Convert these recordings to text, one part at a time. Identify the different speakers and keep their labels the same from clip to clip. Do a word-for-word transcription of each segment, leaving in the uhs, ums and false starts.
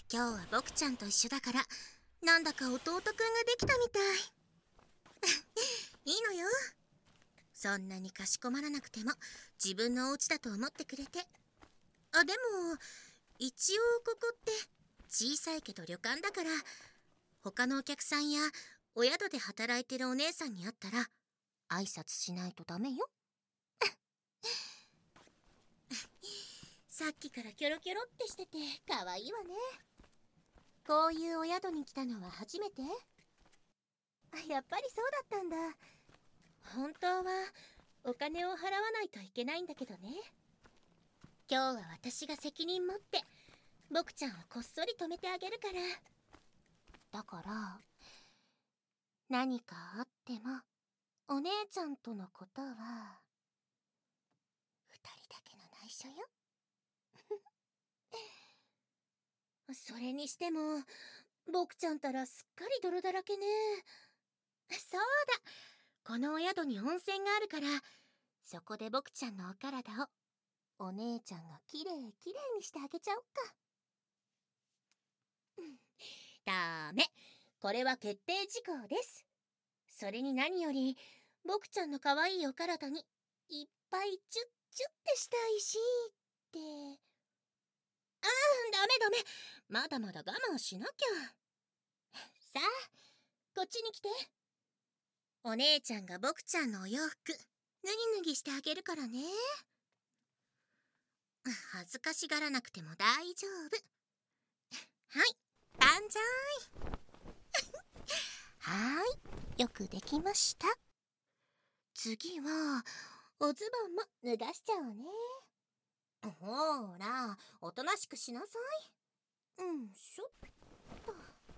Speaker 1: 今日は僕ちゃんと一緒だから、なんだか弟くんができたみたい。いいのよ。そんなにかしこまらなくても自分のお家だと思ってくれて。あ、でも一応ここって小さいけど旅館だから、他のお客さんやお宿で働いてるお姉さんに会ったら挨拶しないとダメよ。さっきからキョロキョロってしてて可愛いわね。こういうお宿に来たのは初めて？やっぱりそうだったんだ。本当はお金を払わないといけないんだけどね。今日は私が責任持って僕ちゃんをこっそり止めてあげるから。だから何かあってもお姉ちゃんとのことは二人だけの内緒よ。それにしても僕ちゃんたらすっかり泥だらけね。そうだ、このお宿に温泉があるから、そこで僕ちゃんのお体をお姉ちゃんがきれいきれいにしてあげちゃおっか。ダメ、これは決定事項です。それに何より僕ちゃんの可愛いお体にいっぱいチュッチュッってしたいしって。ああ、ダメダメ、まだまだ我慢しなきゃ。さあ、こっちに来て。お姉ちゃんが僕ちゃんのお洋服脱ぎ脱ぎしてあげるからね。恥ずかしがらなくても大丈夫。はい、万歳。はーい、よくできました。次はおズボンも脱がしちゃおうね。ほーら、おとなしくしなさい。うんしょっと。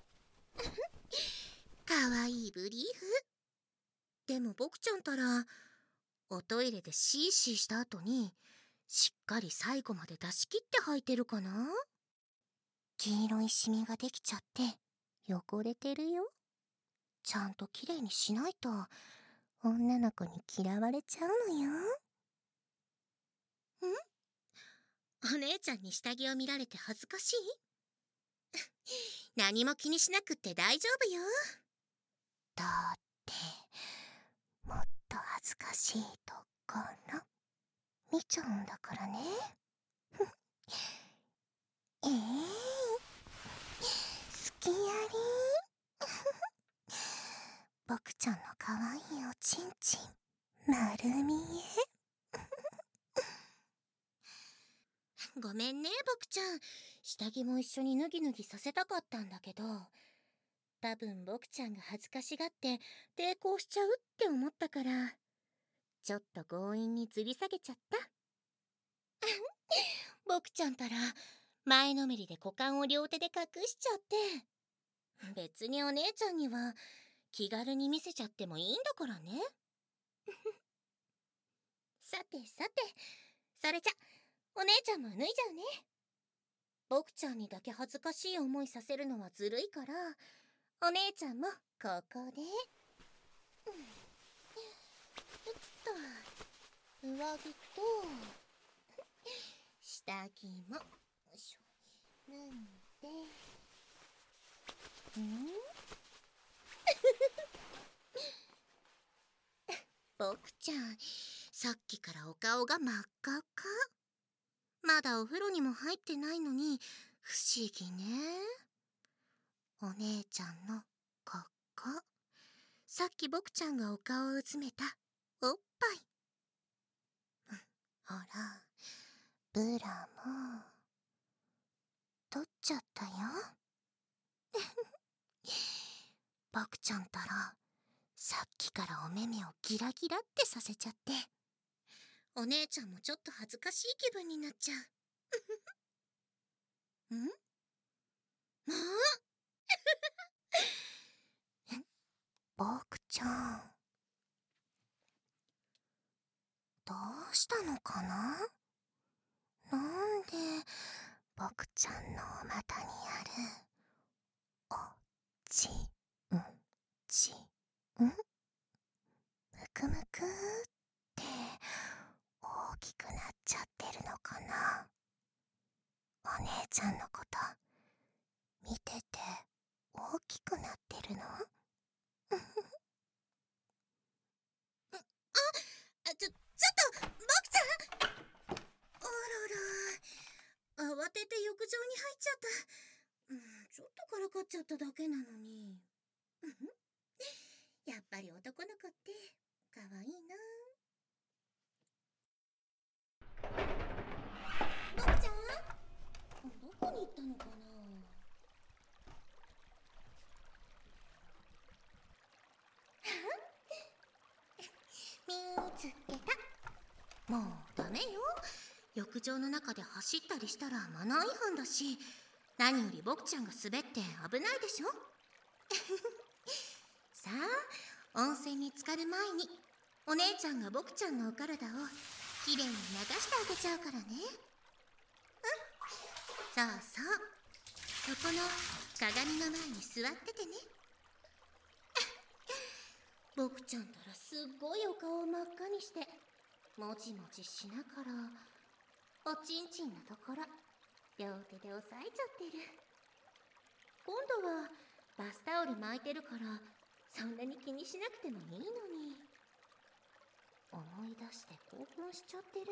Speaker 1: かわいいブリーフ。でも僕ちゃんたらおトイレでシーシーした後にしっかり最後まで出し切って履いてるかな。黄色いシミができちゃって汚れてるよ。ちゃんときれいにしないと女の子に嫌われちゃうのよ。ん？お姉ちゃんに下着を見られて恥ずかしい？何も気にしなくって大丈夫よ。だってもっと恥ずかしいところ見ちゃうんだからね。ええー、すきやり僕ちゃんのかわいいおちんちん丸見え。ごめんね僕ちゃん、下着も一緒に脱ぎ脱ぎさせたかったんだけど、多分僕ちゃんが恥ずかしがって抵抗しちゃうって思ったから、ちょっと強引に吊り下げちゃった。僕ちゃんたら前のめりで股間を両手で隠しちゃって。別にお姉ちゃんには気軽に見せちゃってもいいんだからね。さてさて、それじゃお姉ちゃんも脱いじゃうね。僕ちゃんにだけ恥ずかしい思いさせるのはずるいから、お姉ちゃんもここで、うん、ちょっと上着と下着もよいしょ脱いで、ん僕ちゃん、さっきからお顔が真っ赤っか。まだお風呂にも入ってないのに不思議ね。お姉ちゃんのここ、さっき僕ちゃんがお顔をうずめたおっぱい。ほら、ブラも取っちゃったよ。僕ちゃんたらさっきからお目目をギラギラってさせちゃって、お姉ちゃんもちょっと恥ずかしい気分になっちゃう。ん？もう僕ちゃん、どうしたのかな？なんで僕ちゃんのお股にあるおちんちんむくむくって大きくなっちゃってるのかな。お姉ちゃんのことうん、ちょっとからかっちゃっただけなのに。やっぱり男の子って可愛いな。ボクちゃん、どこに行ったのかな。見つけた。もうダメよ。浴場の中で走ったりしたらマナー違反だし、何よりボクちゃんが滑って危ないでしょ。さあ、温泉に浸かる前にお姉ちゃんがボクちゃんのお体をきれいに流してあげちゃうからね。うん、そうそう、そこの鏡の前に座っててね。ボクちゃんたらすっごいお顔を真っ赤にしてもちもちしながらおちんちんのところ両手で押さえちゃってる。今度はバスタオル巻いてるからそんなに気にしなくてもいいのに。思い出して興奮しちゃってる。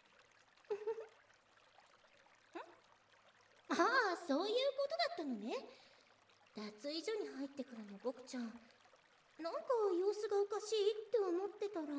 Speaker 1: んああ、そういうことだったのね。脱衣所に入ってからのボクちゃん、なんか様子がおかしいって思ってたら、うん、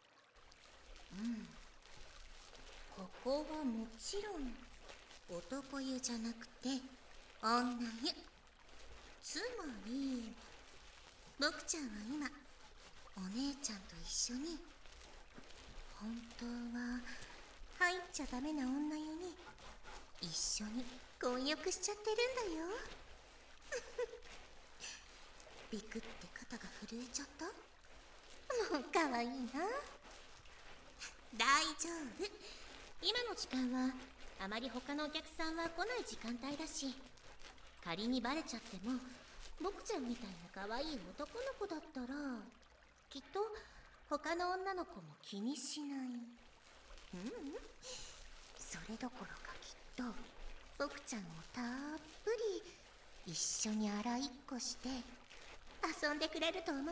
Speaker 1: ここはもちろん男湯じゃなくて女湯。つまりボクちゃんは今お姉ちゃんと一緒に本当は入っちゃダメな女湯に一緒に混浴しちゃってるんだよ。ビクって肩が震えちゃった。もうかわいいな。大丈夫、今の時間はあまり他のお客さんは来ない時間帯だし、仮にバレちゃってもボクちゃんみたいな可愛い男の子だったらきっと他の女の子も気にしない。うん、それどころかきっとボクちゃんをたっぷり一緒に洗いっこして遊んでくれると思うわ。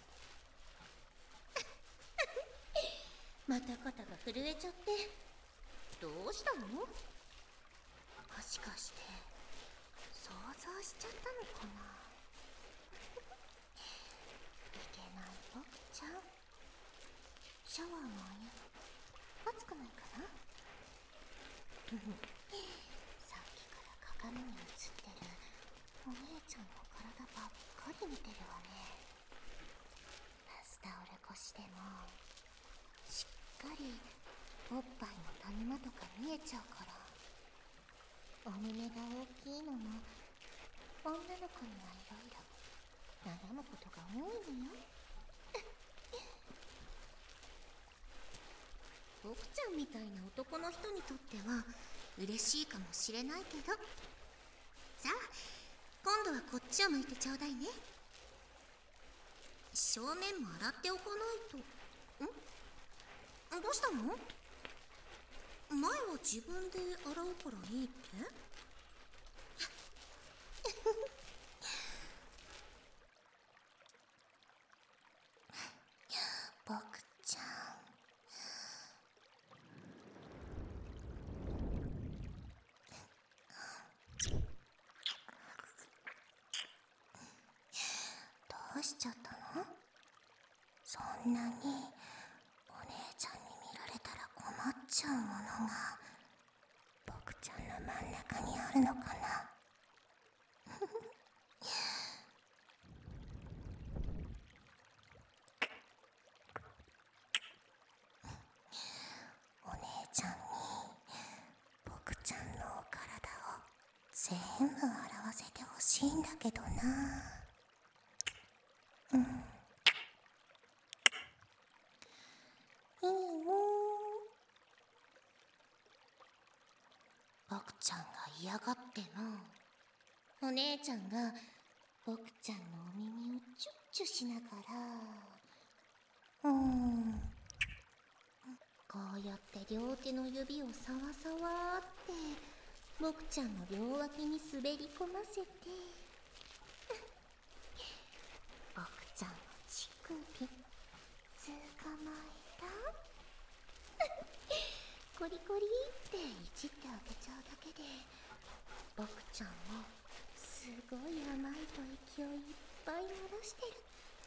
Speaker 1: また肩が震えちゃって。どうしたの？もしかして想像しちゃったのかな。いけないボクちゃん、シャワーのお湯熱くないかな。さっきから鏡に映ってるお姉ちゃんの体ばっかり見てるわね。バスタオル越しでもしっかりおっぱいの谷間とか見えちゃうから。お胸が大きいのも女の子にはいろいろ悩むことが多いのよ。ボクちゃんみたいな男の人にとっては嬉しいかもしれないけど、さあ今度はこっちを向いてちょうだいね。正面も洗っておかないと。ん？どうしたの？前は自分で洗うからいいって？ボクちゃん、どうしちゃったの？そんなにお姉ちゃんに見られたら困っちゃうものがボクちゃんの真ん中にあるのかな。お姉ちゃんにボクちゃんのお体を全部洗わせてほしいんだけどな。うん、いいの？ボクちゃんが嫌がってもお姉ちゃんがボクちゃんのお耳をチュッチュしながら、うーん、こうやって両手の指をさわさわってボクちゃんの両脇に滑り込ませてボクちゃんの乳首捕まえた。コリコリっていじってあげちゃうだけで僕ちゃんもすごい甘いと勢いいっぱい漏らしてる。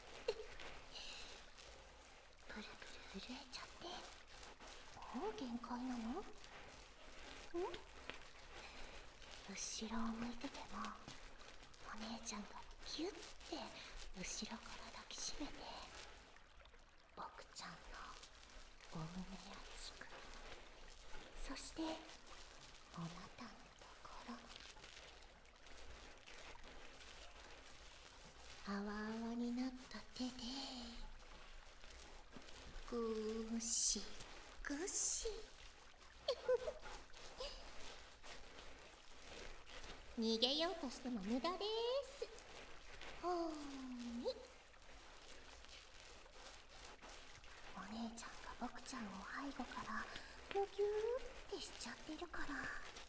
Speaker 1: プルプル震えちゃってもう限界なの？ん？後ろを向いててもお姉ちゃんがキュッて後ろから抱きしめて、僕ちゃんのお胸や乳首、そしてお股のところ、あわあわになった手でぐしぐし逃げようとしても無駄です。ほーに。お姉ちゃんが僕ちゃんを背後からむぎゅーってしちゃってるから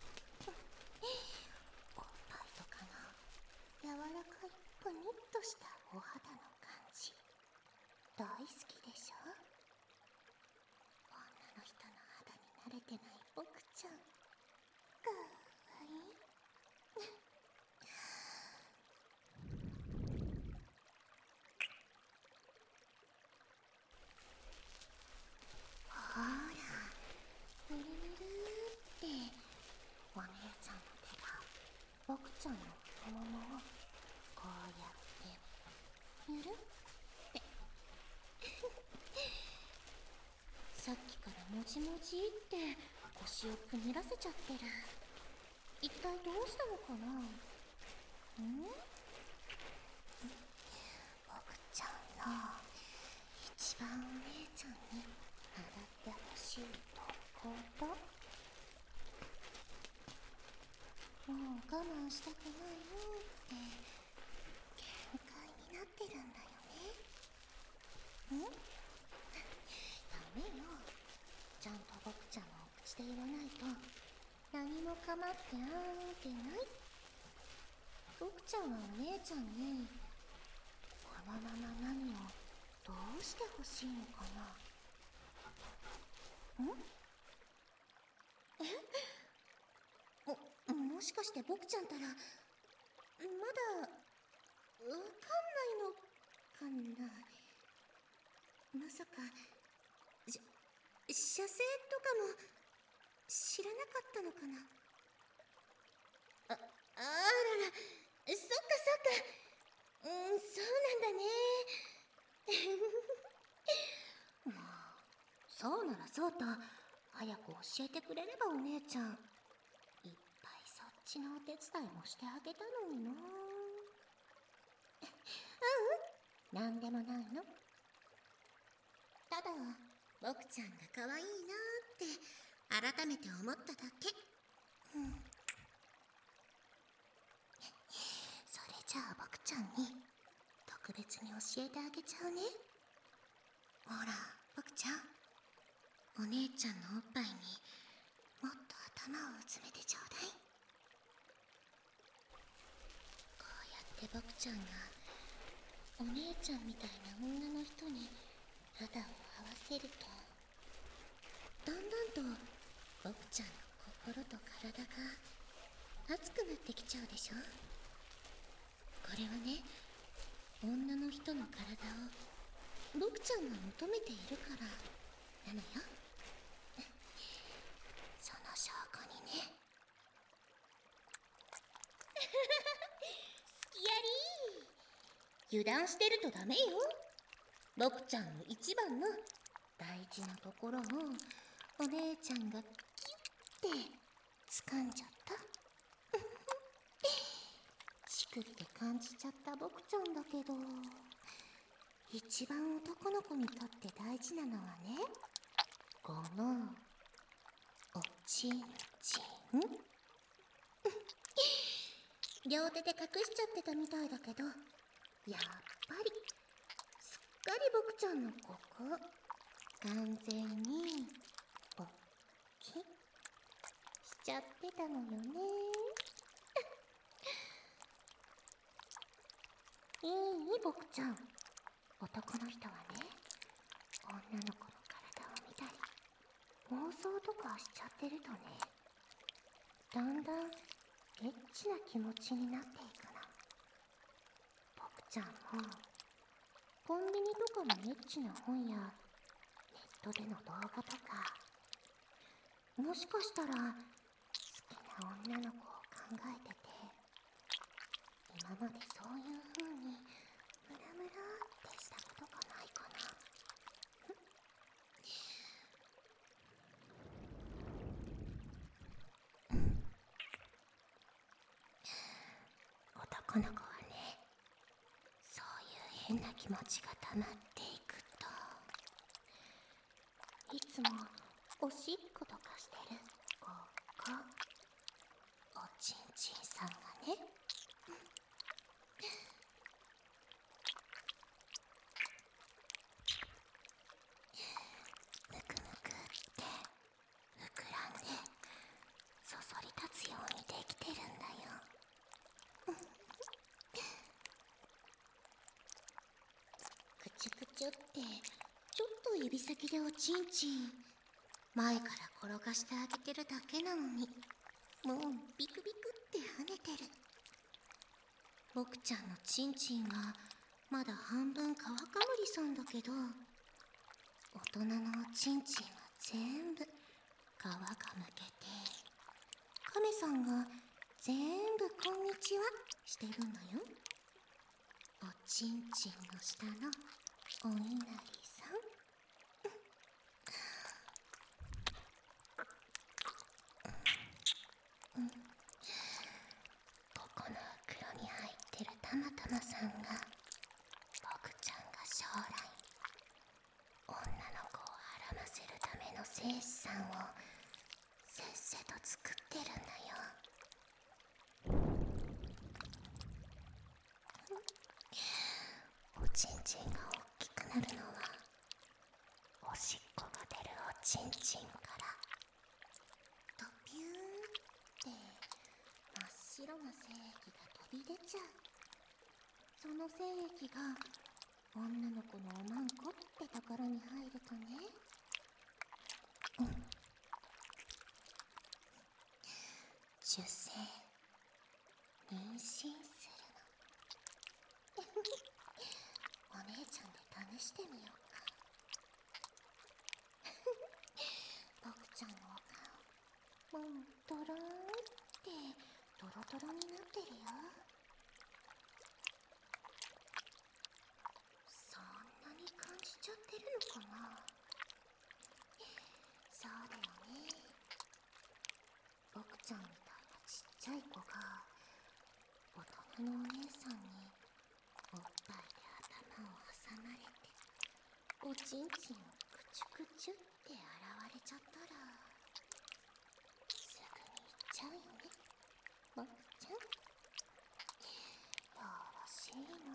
Speaker 1: おっぱいとかの柔らかいプニッとしたお肌の感じ大好きでしょ。女の人の肌に慣れてない僕ちゃんかわいいほら、ぬるぬるってお姉ちゃんの手が僕ちゃんの太ももをこうやってぬるってさっきからもじもじって腰をくねらせちゃってる。一体どうしたのかな？ん？僕ちゃんの一番お姉ちゃんに洗ってほしいところ。もう我慢したくないよって限界になってるんだよね。ん？ダメよ。ちゃんと僕ちゃんのお口で言わないと何も構ってあーってない。僕ちゃんはお姉ちゃんにこのまま何をどうしてほしいのかな。ん？え？も、もしかして僕ちゃんたらまだわかんないのかな。まさかし射精とかも知らなかったのかな。あ、あらら、そっかそっか。うん、そうなんだね。もう、そうならそうと早く教えてくれればお姉ちゃん、いっぱいそっちのお手伝いもしてあげたのにな。ううん、なんでもないの。ただ僕ちゃんが可愛いなって改めて思っただけ。うん。それじゃあ僕ちゃんに特別に教えてあげちゃうね。ほら僕ちゃん、お姉ちゃんのおっぱいにもっと頭をうずめてちょうだい。こうやって僕ちゃんがお姉ちゃんみたいな女の人に肌を合わせると、だんだんと僕ちゃんの心と体が熱くなってきちゃうでしょ。これはね、女の人の体を僕ちゃんが求めているからなのよ。その証拠にね。好きやりー。油断してるとダメよ。僕ちゃんの一番の大事なところをお姉ちゃんがキュッて掴んじゃった。乳首で感じちゃった僕ちゃんだけど、一番男の子にとって大事なのはね、このおちんちん。両手で隠しちゃってたみたいだけど、やっぱりすっかり僕ちゃんのここ完全におっきしちゃってたのよね。いい僕ちゃん。男の人はね、女の子の体を見たり妄想とかしちゃってるとね、だんだんエッチな気持ちになっていくの。僕ちゃんもコンビニとかのエッチな本やネットでの動画とか、もしかしたら好きな女の子を考えてて、今までそういう風にムラムラってしたことがないかな。男の子はね、そういう変な気持ちが溜まっていくと、いつもおしっことかしてるここ、おちんちんさんがね、むくむくって膨らんでそそり立つようにできてるんだよ。くちゅくちゅってちょっと指先でおちんちん前から転がしてあげてるだけなのに、もうビクビクって跳ねてる。僕ちゃんのちんちんはまだ半分皮かむりさんだけど、大人のおちんちんは全部皮がむけて、カメさんが全部こんにちはしてるんだよ。おちんちんの下のお稲荷さん。うん、ここの袋に入ってるたまたまさんが、僕ちゃんが将来女の子をはらませるための精子さんをせっせと作ってるんだよ。おちんちんが大きくなるのは、おしっこが出るおちんちんからドピューンって真っ白な精液が飛び出ちゃう。その精液が女の子のおまんこってところに入るとね、うん、受精、妊娠するの。お姉ちゃんで試してみようか。僕ちゃんのお顔、もうドローンってドロドロになってるよ。そんなに感じちゃってるのかな。そうだよね。僕ちゃんみたいなちっちゃい子が大人のお姉さんにおっぱいで頭を挟まれて、おちんちんをくちゅくちゅって洗われちゃったら、すぐに行っちゃうよね、僕ちゃん。よろしいな。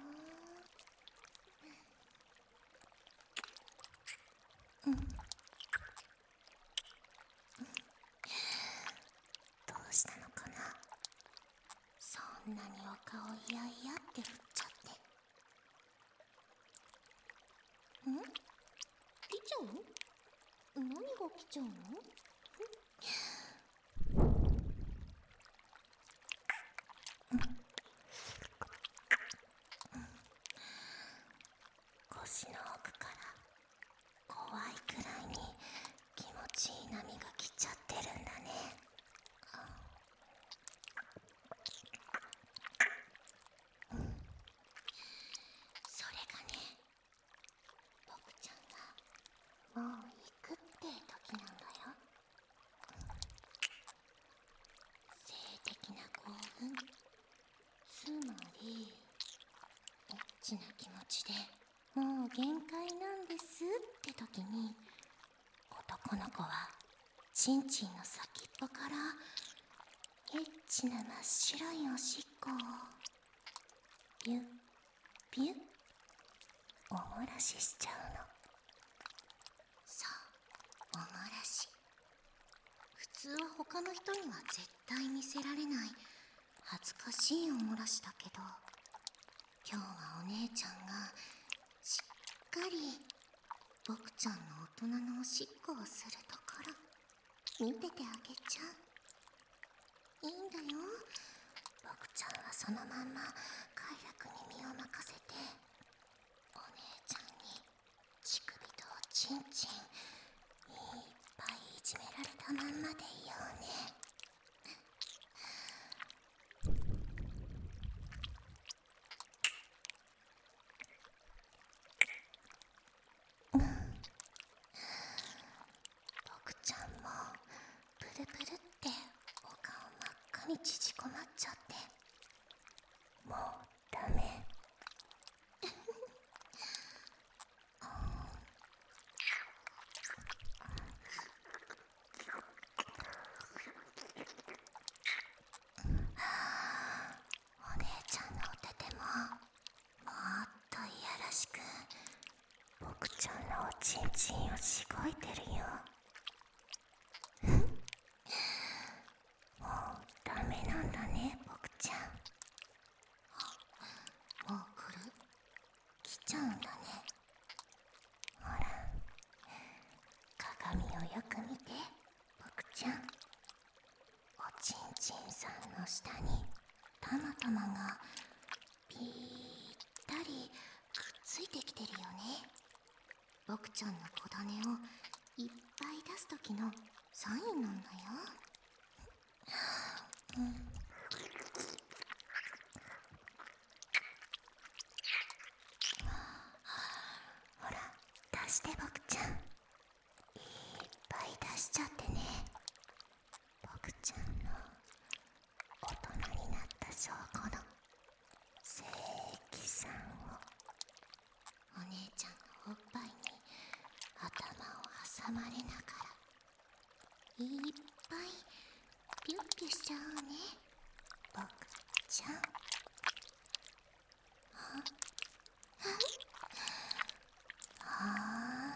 Speaker 1: うん、どうしたのかな。そんなにお顔いやいやって振っちゃって。ん？来ちゃう？何が来ちゃうの？腰の奥から怖いくらいに気持ちいい波が来ちゃってるんだね。うん、それがね、僕ちゃんがもう行くって時なんだよ。性的な興奮、つまりエッチな気持ちでもう限界なんですって時に、男の子はちんちんの先っぽからエッチな真っ白いおしっこをピュッピュッおもらししちゃうの。そう、おもらし。普通は他の人には絶対見せられない恥ずかしいおもらしだけど、今日はお姉ちゃんがしっかり僕ちゃんの大人のおしっこをするところ見ててあげちゃう。いいんだよ、 僕ちゃんはそのまんま快楽に身を任せて、お姉ちゃんに乳首とおちんちんいっぱいいじめられたまんまでいようね。僕ちゃんもプルプルってお顔真っ赤に縮こまっちゃって、もうダメ。お姉ちゃんのお手手ももっといやらしく僕ちゃんのおちんちんをしごいてるよ。もうダメなんだね、僕ちゃん。もう来る？来ちゃうんだね。ほら、鏡をよく見て、僕ちゃん。おちんちんさんの下にたまたまがぴったりくっついてきてるよね。僕ちゃんの小種をいっぱい出すときのサインなんだよ。うん、ほら、出して僕ちゃん。いっぱい出しちゃってね。僕ちゃんの大人になった証拠の正規さんをお姉ちゃんのおっぱいに頭を挟まれながらいっぱいピュッピュしちゃおうね、僕ちゃん。はあ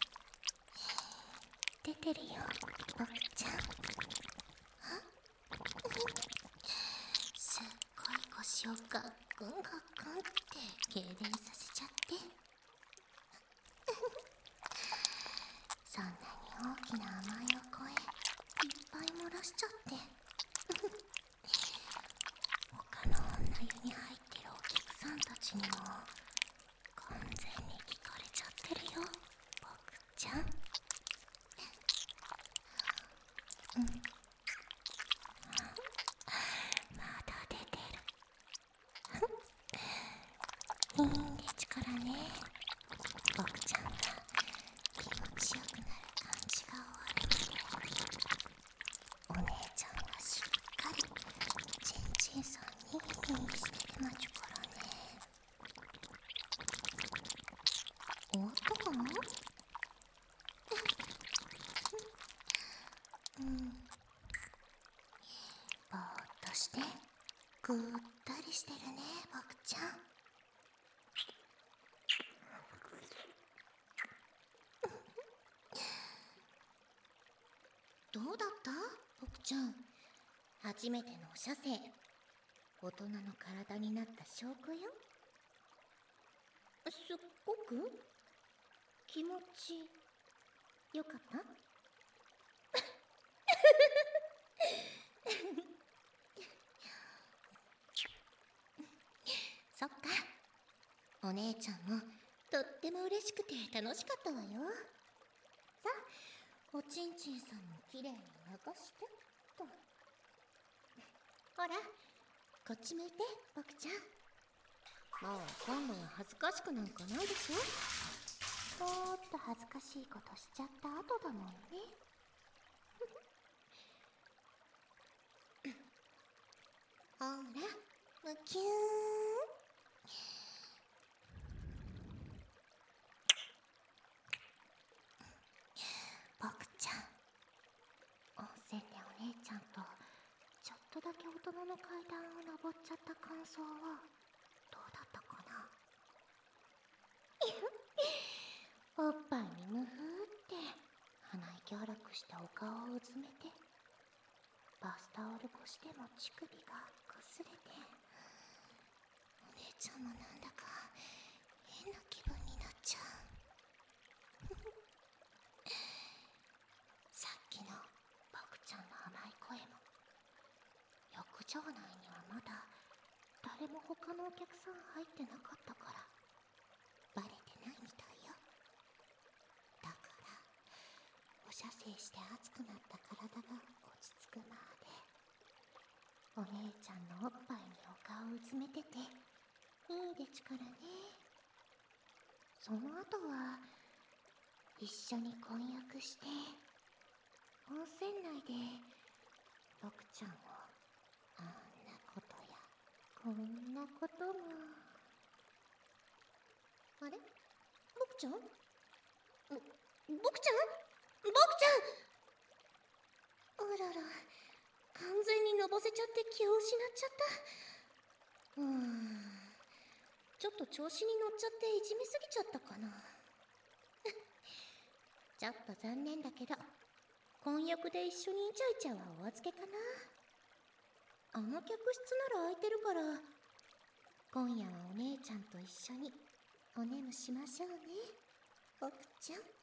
Speaker 1: 出てるよ、僕ちゃん。すっごい腰をガックンガックンって痙攣させちゃってそんなに大きな甘いお声いっぱい漏らしちゃって他の女湯に入ってるお客さんたちにも完全に聞かれちゃってるよ、僕ちゃん。うん、まだ出てる。いいんでちからね、僕ちゃんが気持ちよくなる感じが終わるまでお姉ちゃんはしっかりちんちんさんにしててまちゅからね。終わったかな？うん、ぼーっとしてぐったりしてるね、僕ちゃん。どうだった僕ちゃん。初めてのお射精、大人の体になった証拠よ。すっごく気持ちよかったそっか、お姉ちゃんもとっても嬉しくて楽しかったわよ。さあ、おちんちんさんもきれいに流してっと。ほら、こっち向いて、僕ちゃん。もう今度は恥ずかしくなんかないでしょ。ちょっと恥ずかしいことしちゃった後だもんね。ほら、むきゅーん。僕ちゃん、温泉でお姉ちゃんとちょっとだけ大人の階段を登っちゃった感想はどうだったかな。おっぱいにムフーって鼻息荒くしてお顔をうずめて、バスタオル越しでも乳首がこすれて、お姉ちゃんもなんだか変な気分になっちゃう。さっきの僕ちゃんの甘い声も浴場内にはまだ誰も他のお客さん入ってなかったからバレてないみたいよ。だからお射精して熱くなった体が落ち着くまでお姉ちゃんのおっぱいにお顔をうずめてていいでちからね。その後は一緒に婚約して温泉内で僕ちゃんをあんなことやこんなことも。あれ僕ちゃんぼ僕ちゃん僕ちゃんあらら、完全にのぼせちゃって気を失っちゃった。うーん、ちょっと調子に乗っちゃっていじめすぎちゃったかな。ちょっと残念だけど婚約で一緒にイチャイチャはお預けかな。あの客室なら空いてるから今夜はお姉ちゃんと一緒にお眠しましょうね、僕ちゃん。